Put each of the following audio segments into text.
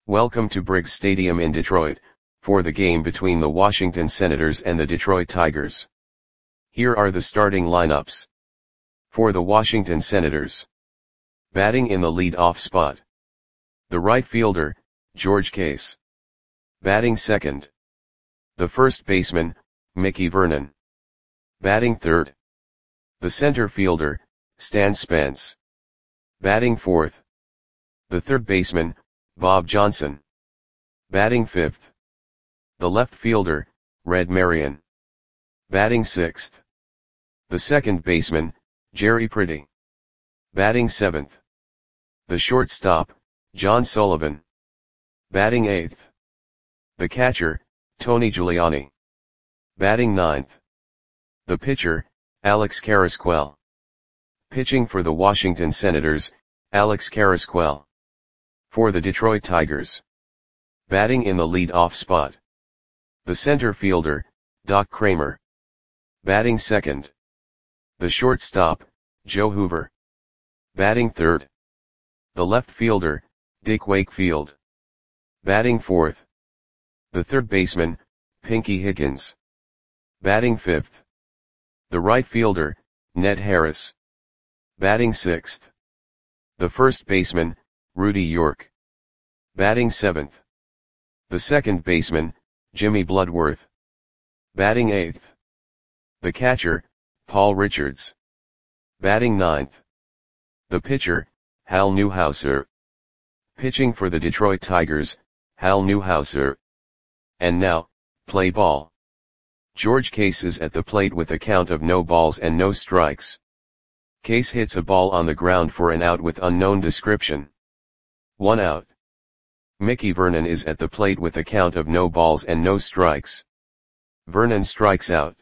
Welcome to Briggs Stadium in Detroit, for the game between the Washington Senators and the Detroit Tigers. Here are the starting lineups. For the Washington Senators. Batting in the lead-off spot. The right fielder, George Case. Batting second. The first baseman, Mickey Vernon. Batting third. The center fielder, Stan Spence. Batting fourth. The third baseman, Bob Johnson. Batting fifth. The left fielder, Red Marion. Batting sixth. The second baseman, Jerry Pretty. Batting seventh. The shortstop, John Sullivan. Batting eighth. The catcher, Tony Giuliani. Batting ninth. The pitcher, Alex Carrasquel. Pitching for the Washington Senators, Alex Carrasquel. For the Detroit Tigers. Batting in the lead-off spot. The center fielder, Doc Kramer. Batting second. The shortstop, Joe Hoover. Batting third. The left fielder, Dick Wakefield. Batting fourth. The third baseman, Pinky Higgins. Batting fifth. The right fielder, Ned Harris. Batting sixth. The first baseman, Rudy York. Batting seventh. The second baseman, Jimmy Bloodworth. Batting eighth. The catcher, Paul Richards. Batting ninth. The pitcher, Hal Newhouser. Pitching for the Detroit Tigers, Hal Newhouser. And now, play ball. George Case is at the plate with a count of no balls and no strikes. Case hits a ball on the ground for an out with unknown description. 1 out. Mickey Vernon is at the plate with a count of no balls and no strikes. Vernon strikes out.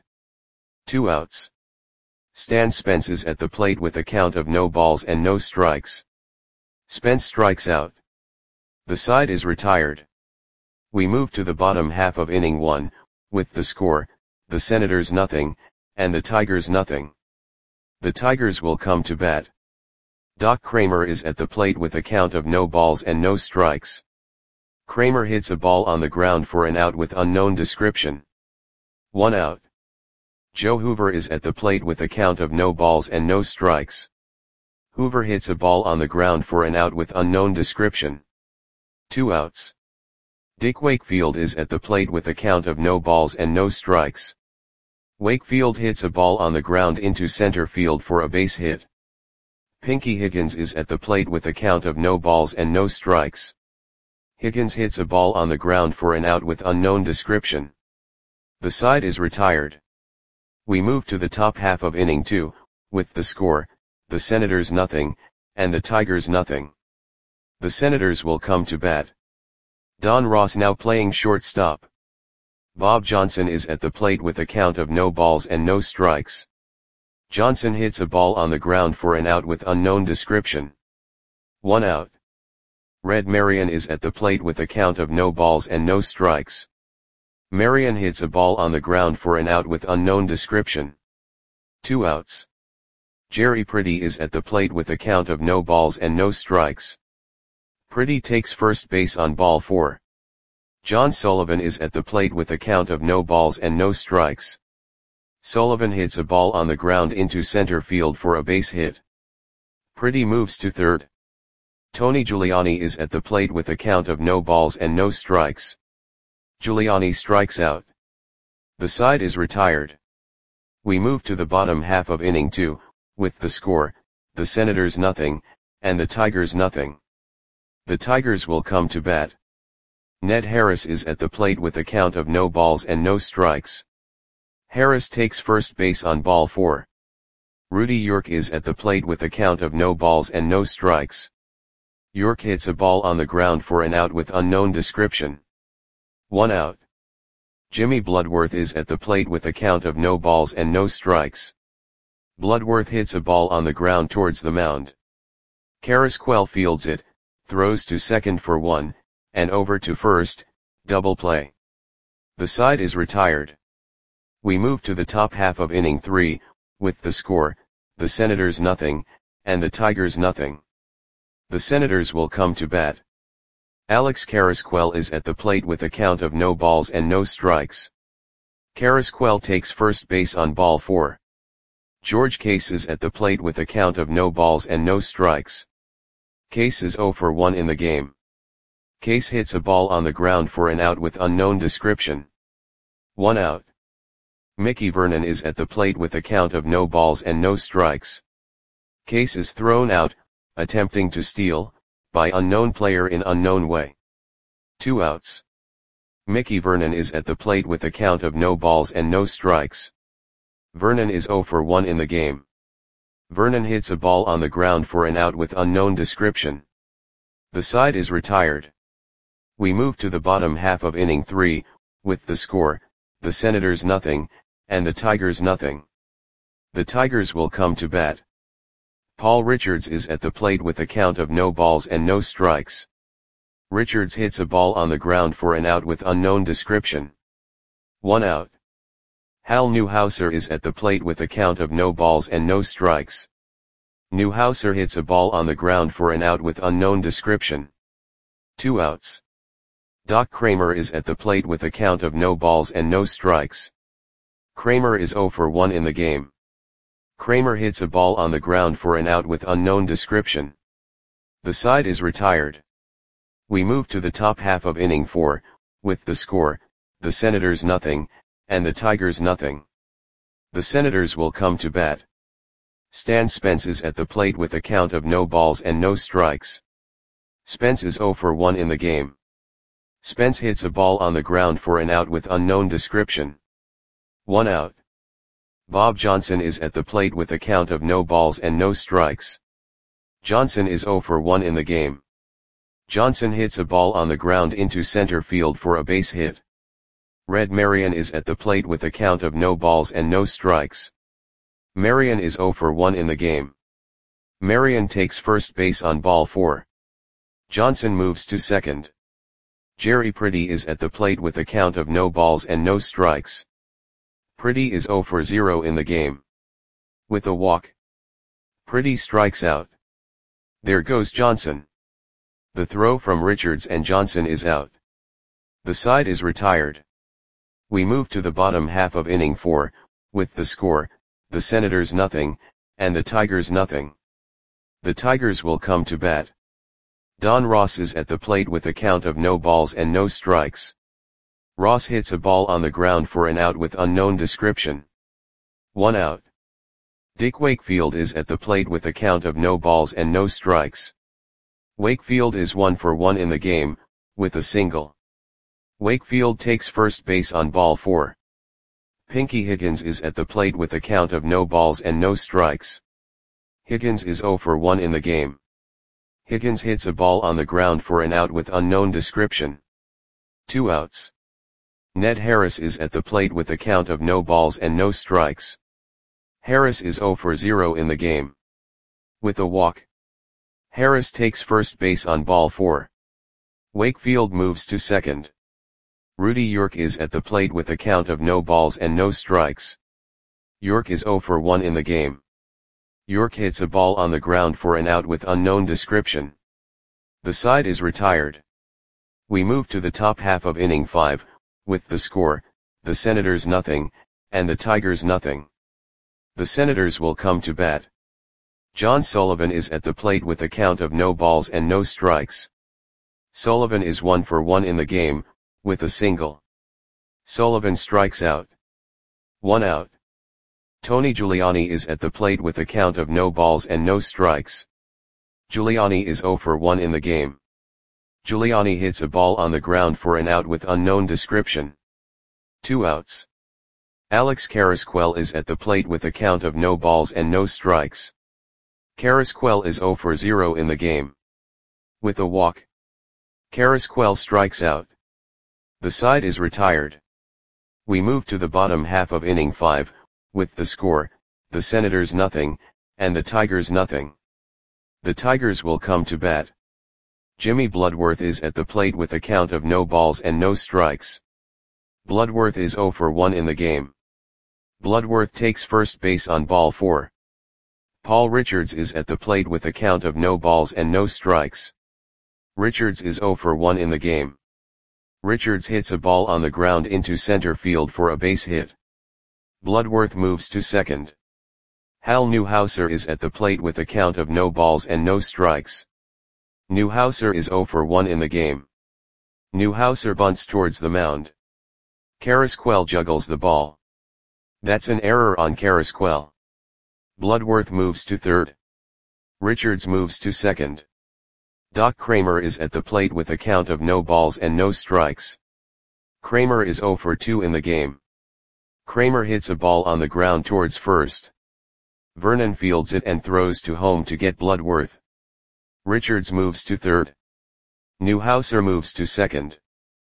2 outs. Stan Spence is at the plate with a count of no balls and no strikes. Spence strikes out. The side is retired. We move to the bottom half of inning 1, with the score, the Senators nothing, and the Tigers nothing. The Tigers will come to bat. Doc Kramer is at the plate with a count of no balls and no strikes. Kramer hits a ball on the ground for an out with unknown description. 1 out. Joe Hoover is at the plate with a count of no balls and no strikes. Hoover hits a ball on the ground for an out with unknown description. 2 outs. Dick Wakefield is at the plate with a count of no balls and no strikes. Wakefield hits a ball on the ground into center field for a base hit. Pinky Higgins is at the plate with a count of no balls and no strikes. Higgins hits a ball on the ground for an out with unknown description. The side is retired. We move to the top half of inning 2, with the score, the Senators nothing, and the Tigers nothing. The Senators will come to bat. Don Ross now playing shortstop. Bob Johnson is at the plate with a count of no balls and no strikes. Johnson hits a ball on the ground for an out with unknown description. 1 out. Red Marion is at the plate with a count of no balls and no strikes. Marion hits a ball on the ground for an out with unknown description. 2 outs. Jerry Pretty is at the plate with a count of no balls and no strikes. Pretty takes first base on ball 4. John Sullivan is at the plate with a count of no balls and no strikes. Sullivan hits a ball on the ground into center field for a base hit. Pretty moves to third. Tony Giuliani is at the plate with a count of no balls and no strikes. Giuliani strikes out. The side is retired. We move to the bottom half of inning 2, with the score, the Senators nothing, and the Tigers nothing. The Tigers will come to bat. Ned Harris is at the plate with a count of no balls and no strikes. Harris takes first base on ball 4. Rudy York is at the plate with a count of no balls and no strikes. York hits a ball on the ground for an out with unknown description. 1 out. Jimmy Bloodworth is at the plate with a count of no balls and no strikes. Bloodworth hits a ball on the ground towards the mound. Carrasquel fields it, throws to second for 1, and over to first, double play. The side is retired. We move to the top half of inning 3, with the score, the Senators nothing, and the Tigers nothing. The Senators will come to bat. Alex Carrasquel is at the plate with a count of no balls and no strikes. Carrasquel takes first base on ball 4. George Case is at the plate with a count of no balls and no strikes. Case is 0 for 1 in the game. Case hits a ball on the ground for an out with unknown description. 1 out. Mickey Vernon is at the plate with a count of no balls and no strikes. Case is thrown out, attempting to steal, by unknown player in unknown way. 2 outs. Mickey Vernon is at the plate with a count of no balls and no strikes. Vernon is 0 for 1 in the game. Vernon hits a ball on the ground for an out with unknown description. The side is retired. We move to the bottom half of inning 3, with the score, the Senators nothing, and the Tigers nothing. The Tigers will come to bat. Paul Richards is at the plate with a count of no balls and no strikes. Richards hits a ball on the ground for an out with unknown description. 1 out. Hal Newhouser is at the plate with a count of no balls and no strikes. Newhouser hits a ball on the ground for an out with unknown description. 2 outs. Doc Kramer is at the plate with a count of no balls and no strikes. Kramer is 0 for 1 in the game. Kramer hits a ball on the ground for an out with unknown description. The side is retired. We move to the top half of inning 4, with the score, the Senators nothing, and the Tigers nothing. The Senators will come to bat. Stan Spence is at the plate with a count of no balls and no strikes. Spence is 0 for 1 in the game. Spence hits a ball on the ground for an out with unknown description. 1 out. Bob Johnson is at the plate with a count of no balls and no strikes. Johnson is 0 for 1 in the game. Johnson hits a ball on the ground into center field for a base hit. Red Marion is at the plate with a count of no balls and no strikes. Marion is 0 for 1 in the game. Marion takes first base on ball 4. Johnson moves to second. Jerry Pretty is at the plate with a count of no balls and no strikes. Pretty is 0 for 0 in the game. With a walk, Pretty strikes out. There goes Johnson. The throw from Richards and Johnson is out. The side is retired. We move to the bottom half of inning 4, with the score, the Senators nothing, and the Tigers nothing. The Tigers will come to bat. Don Ross is at the plate with a count of no balls and no strikes. Ross hits a ball on the ground for an out with unknown description. 1 out. Dick Wakefield is at the plate with a count of no balls and no strikes. Wakefield is 1 for 1 in the game, with a single. Wakefield takes first base on ball 4. Pinky Higgins is at the plate with a count of no balls and no strikes. Higgins is 0 for 1 in the game. Higgins hits a ball on the ground for an out with unknown description. 2 outs. Ned Harris is at the plate with a count of no balls and no strikes. Harris is 0 for 0 in the game. With a walk, Harris takes first base on ball 4. Wakefield moves to second. Rudy York is at the plate with a count of no balls and no strikes. York is 0 for 1 in the game. York hits a ball on the ground for an out with unknown description. The side is retired. We move to the top half of inning 5, with the score, the Senators nothing, and the Tigers nothing. The Senators will come to bat. John Sullivan is at the plate with a count of no balls and no strikes. Sullivan is 1 for 1 in the game, with a single. Sullivan strikes out. 1 out. Tony Giuliani is at the plate with a count of no balls and no strikes. Giuliani is 0 for 1 in the game. Giuliani hits a ball on the ground for an out with unknown description. 2 outs. Alex Carrasquel is at the plate with a count of no balls and no strikes. Carrasquel is 0 for 0 in the game. With a walk, Carrasquel strikes out. The side is retired. We move to the bottom half of inning 5, with the score, the Senators nothing, and the Tigers nothing. The Tigers will come to bat. Jimmy Bloodworth is at the plate with a count of no balls and no strikes. Bloodworth is 0 for 1 in the game. Bloodworth takes first base on ball 4. Paul Richards is at the plate with a count of no balls and no strikes. Richards is 0 for 1 in the game. Richards hits a ball on the ground into center field for a base hit. Bloodworth moves to second. Hal Newhouser is at the plate with a count of no balls and no strikes. Newhouser is 0 for 1 in the game. Newhouser bunts towards the mound. Carrasquel juggles the ball. That's an error on Carrasquel. Bloodworth moves to third. Richards moves to second. Doc Kramer is at the plate with a count of no balls and no strikes. Kramer is 0 for 2 in the game. Kramer hits a ball on the ground towards first. Vernon fields it and throws to home to get Bloodworth. Richards moves to third. Newhouser moves to second.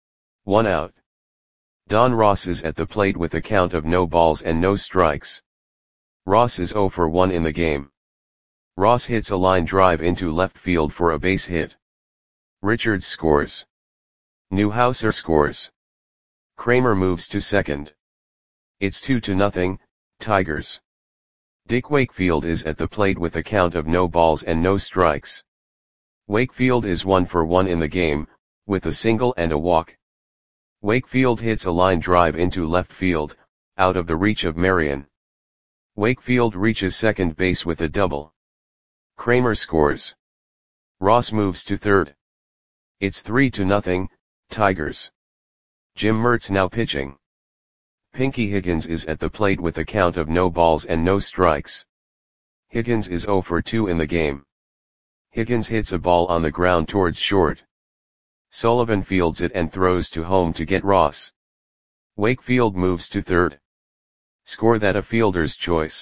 1 out. Don Ross is at the plate with a count of no balls and no strikes. Ross is 0 for 1 in the game. Ross hits a line drive into left field for a base hit. Richards scores. Newhouser scores. Kramer moves to second. It's 2-0, Tigers. Dick Wakefield is at the plate with a count of no balls and no strikes. Wakefield is 1 for 1 in the game, with a single and a walk. Wakefield hits a line drive into left field, out of the reach of Marion. Wakefield reaches second base with a double. Kramer scores. Ross moves to third. It's 3-0, Tigers. Jim Mertz now pitching. Pinky Higgins is at the plate with a count of no balls and no strikes. Higgins is 0 for 2 in the game. Higgins hits a ball on the ground towards short. Sullivan fields it and throws to home to get Ross. Wakefield moves to third. Score that a fielder's choice.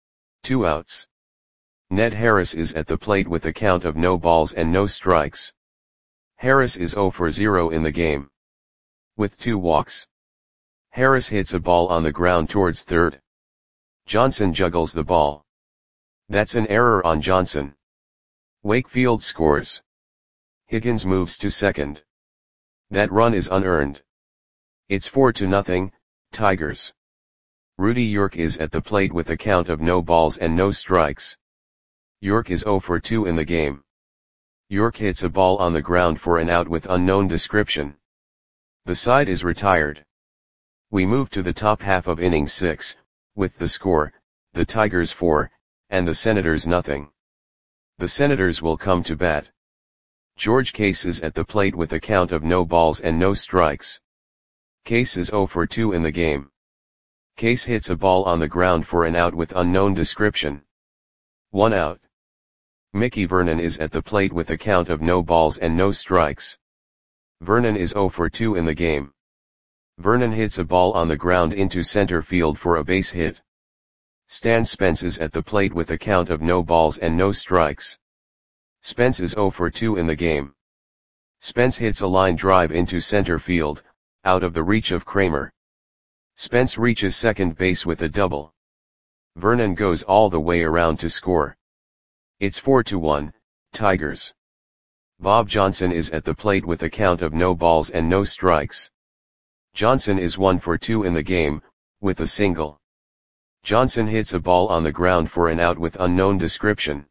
2 outs. Ned Harris is at the plate with a count of no balls and no strikes. Harris is 0 for 0 in the game. With 2 walks. Harris hits a ball on the ground towards third. Johnson juggles the ball. That's an error on Johnson. Wakefield scores. Higgins moves to second. That run is unearned. It's 4-0, Tigers. Rudy York is at the plate with a count of no balls and no strikes. York is 0 for 2 in the game. York hits a ball on the ground for an out with unknown description. The side is retired. We move to the top half of inning 6, with the score, the Tigers 4, and the Senators nothing. The Senators will come to bat. George Case is at the plate with a count of no balls and no strikes. Case is 0 for 2 in the game. Case hits a ball on the ground for an out with unknown description. 1 out. Mickey Vernon is at the plate with a count of no balls and no strikes. Vernon is 0 for 2 in the game. Vernon hits a ball on the ground into center field for a base hit. Stan Spence is at the plate with a count of no balls and no strikes. Spence is 0 for 2 in the game. Spence hits a line drive into center field, out of the reach of Kramer. Spence reaches second base with a double. Vernon goes all the way around to score. It's 4-1, Tigers. Bob Johnson is at the plate with a count of no balls and no strikes. Johnson is 1 for 2 in the game, with a single. Johnson hits a ball on the ground for an out with unknown description.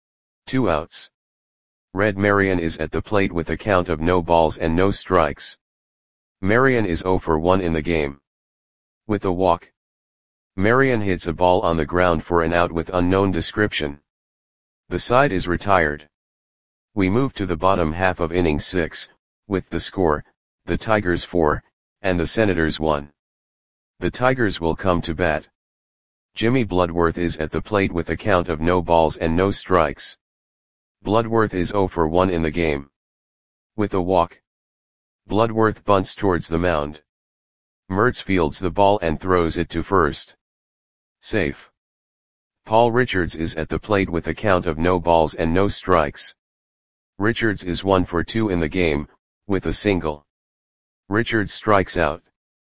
2 outs. Red Marion is at the plate with a count of no balls and no strikes. Marion is 0 for 1 in the game. With a walk. Marion hits a ball on the ground for an out with unknown description. The side is retired. We move to the bottom half of inning 6, with the score, the Tigers 4, and the Senators 1. The Tigers will come to bat. Jimmy Bloodworth is at the plate with a count of no balls and no strikes. Bloodworth is 0 for 1 in the game. With a walk. Bloodworth bunts towards the mound. Mertz fields the ball and throws it to first. Safe. Paul Richards is at the plate with a count of no balls and no strikes. Richards is 1 for 2 in the game, with a single. Richards strikes out.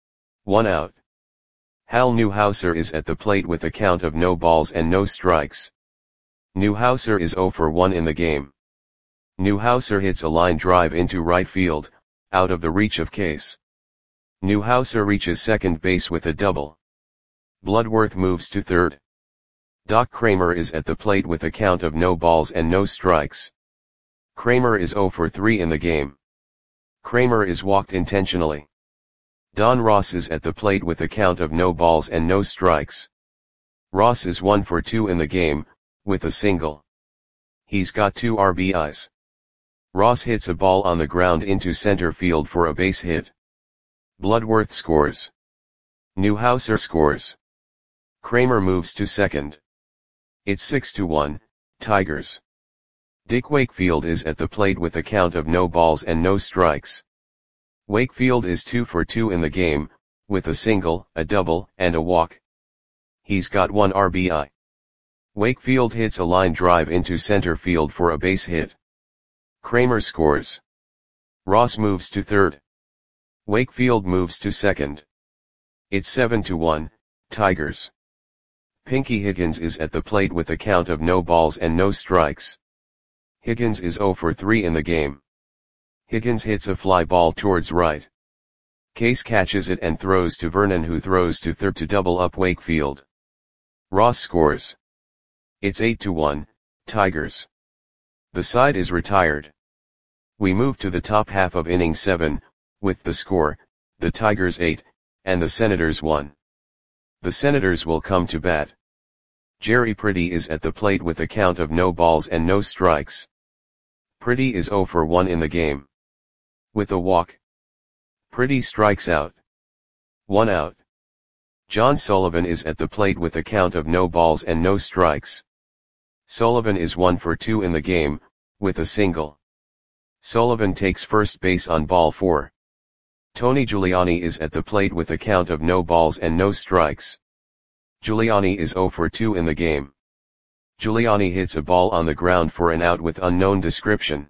1 out. Hal Newhouser is at the plate with a count of no balls and no strikes. Newhouser is 0 for 1 in the game. Newhouser hits a line drive into right field, out of the reach of Case. Newhouser reaches second base with a double. Bloodworth moves to third. Doc Kramer is at the plate with a count of no balls and no strikes. Kramer is 0 for 3 in the game. Kramer is walked intentionally. Don Ross is at the plate with a count of no balls and no strikes. Ross is 1 for 2 in the game, with a single. He's got 2 RBIs. Ross hits a ball on the ground into center field for a base hit. Bloodworth scores. Newhouser scores. Kramer moves to second. It's 6-1, Tigers. Dick Wakefield is at the plate with a count of no balls and no strikes. Wakefield is 2 for 2 in the game, with a single, a double, and a walk. He's got 1 RBI. Wakefield hits a line drive into center field for a base hit. Kramer scores. Ross moves to third. Wakefield moves to second. It's 7-1, Tigers. Pinky Higgins is at the plate with a count of no balls and no strikes. Higgins is 0 for 3 in the game. Higgins hits a fly ball towards right. Case catches it and throws to Vernon, who throws to third to double up Wakefield. Ross scores. It's 8-1, Tigers. The side is retired. We move to the top half of inning 7, with the score, the Tigers 8, and the Senators 1. The Senators will come to bat. Jerry Pretty is at the plate with a count of no balls and no strikes. Pretty is 0 for 1 in the game. With a walk. Pretty strikes out. 1 out. John Sullivan is at the plate with a count of no balls and no strikes. Sullivan is 1 for 2 in the game, with a single. Sullivan takes first base on ball 4. Tony Giuliani is at the plate with a count of no balls and no strikes. Giuliani is 0 for 2 in the game. Giuliani hits a ball on the ground for an out with unknown description.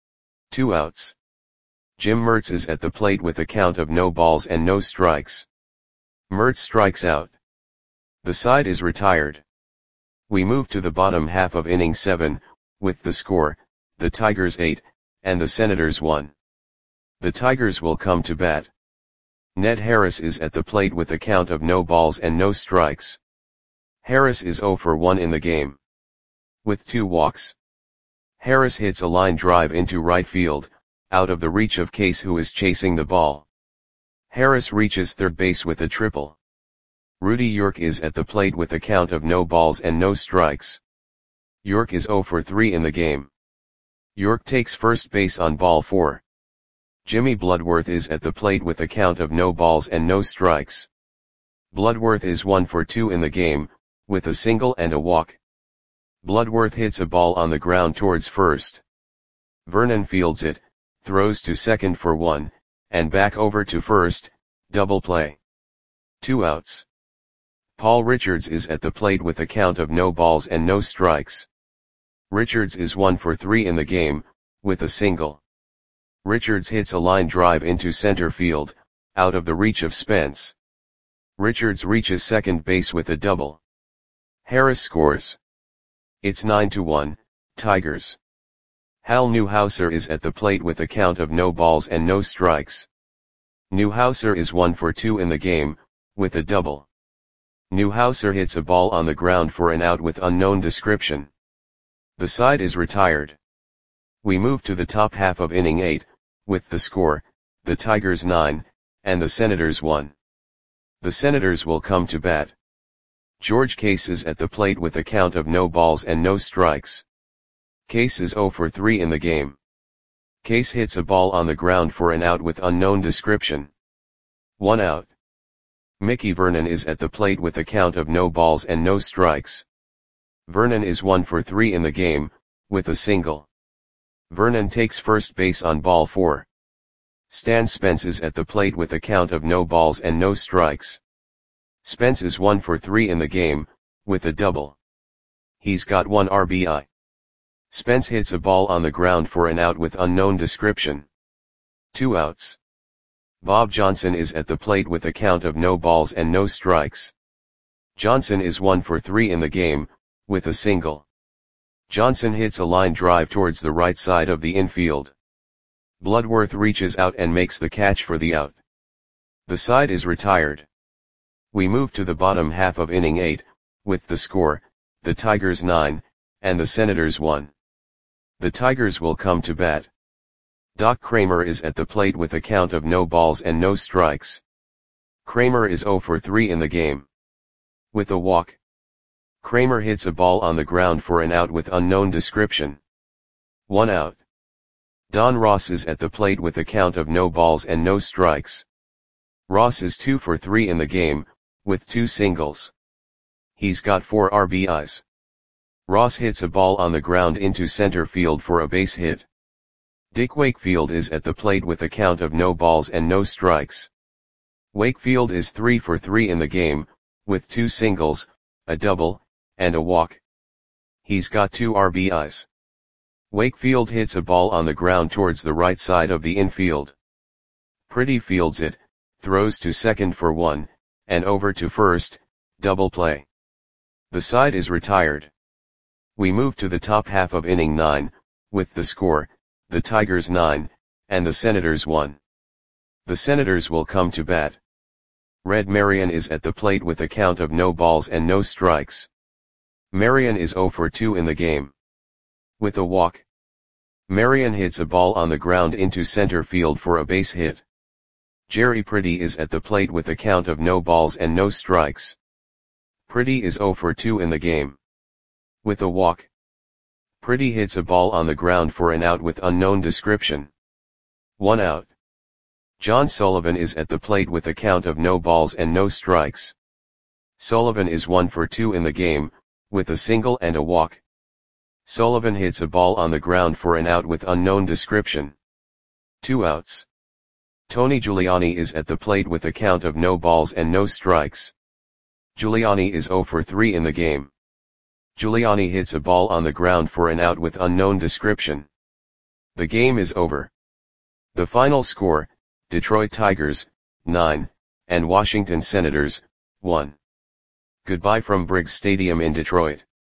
2 outs. Jim Mertz is at the plate with a count of no balls and no strikes. Mertz strikes out. The side is retired. We move to the bottom half of inning 7, with the score, the Tigers 8, and the Senators 1. The Tigers will come to bat. Ned Harris is at the plate with a count of no balls and no strikes. Harris is 0 for 1 in the game. With 2 walks. Harris hits a line drive into right field, out of the reach of Case, who is chasing the ball. Harris reaches third base with a triple. Rudy York is at the plate with a count of no balls and no strikes. York is 0 for 3 in the game. York takes first base on ball 4. Jimmy Bloodworth is at the plate with a count of no balls and no strikes. Bloodworth is 1 for 2 in the game, with a single and a walk. Bloodworth hits a ball on the ground towards first. Vernon fields it, throws to second for 1, and back over to first, double play. 2 outs. Paul Richards is at the plate with a count of no balls and no strikes. Richards is 1 for 3 in the game, with a single. Richards hits a line drive into center field, out of the reach of Spence. Richards reaches second base with a double. Harris scores. It's 9-1, Tigers. Hal Newhouser is at the plate with a count of no balls and no strikes. Newhouser is 1 for 2 in the game, with a double. Newhouser hits a ball on the ground for an out with unknown description. The side is retired. We move to the top half of inning 8, with the score, the Tigers 9, and the Senators 1. The Senators will come to bat. George Case is at the plate with a count of no balls and no strikes. Case is 0 for 3 in the game. Case hits a ball on the ground for an out with unknown description. 1 out. Mickey Vernon is at the plate with a count of no balls and no strikes. Vernon is 1 for 3 in the game, with a single. Vernon takes first base on ball 4. Stan Spence is at the plate with a count of no balls and no strikes. Spence is 1 for 3 in the game, with a double. He's got 1 RBI. Spence hits a ball on the ground for an out with unknown description. 2 outs. Bob Johnson is at the plate with a count of no balls and no strikes. Johnson is 1 for 3 in the game, with a single. Johnson hits a line drive towards the right side of the infield. Bloodworth reaches out and makes the catch for the out. The side is retired. We move to the bottom half of inning 8, with the score, the Tigers 9, and the Senators 1. The Tigers will come to bat. Doc Kramer is at the plate with a count of no balls and no strikes. Kramer is 0 for 3 in the game. With a walk. Kramer hits a ball on the ground for an out with unknown description. 1 out. Don Ross is at the plate with a count of no balls and no strikes. Ross is 2 for 3 in the game, with 2 singles. He's got 4 RBIs. Ross hits a ball on the ground into center field for a base hit. Dick Wakefield is at the plate with a count of no balls and no strikes. Wakefield is 3 for 3 in the game, with 2 singles, a double, and a walk. He's got 2 RBIs. Wakefield hits a ball on the ground towards the right side of the infield. Pretty fields it, throws to second for 1, and over to first, double play. The side is retired. We move to the top half of inning 9, with the score, the Tigers 9, and the Senators 1. The Senators will come to bat. Red Marion is at the plate with a count of no balls and no strikes. Marion is 0 for 2 in the game. With a walk. Marion hits a ball on the ground into center field for a base hit. Jerry Pretty is at the plate with a count of no balls and no strikes. Pretty is 0 for 2 in the game. With a walk. Pretty hits a ball on the ground for an out with unknown description. 1 out. John Sullivan is at the plate with a count of no balls and no strikes. Sullivan is 1 for 2 in the game, with a single and a walk. Sullivan hits a ball on the ground for an out with unknown description. 2 outs. Tony Giuliani is at the plate with a count of no balls and no strikes. Giuliani is 0 for 3 in the game. Giuliani hits a ball on the ground for an out with unknown description. The game is over. The final score, Detroit Tigers, 9, and Washington Senators, 1. Goodbye from Briggs Stadium in Detroit.